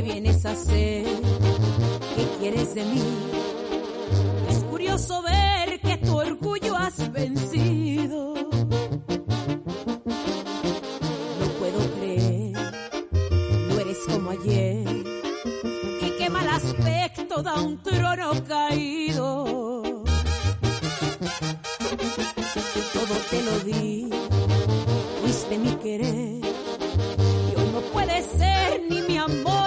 vienes a hacer? ¿Qué quieres de mí? Es curioso ver que tu orgullo has vencido. No puedo creer, no eres como ayer. Y qué mal aspecto da un trono caído. Todo te lo di, fuiste mi querer. Y hoy no puede ser ni mi amor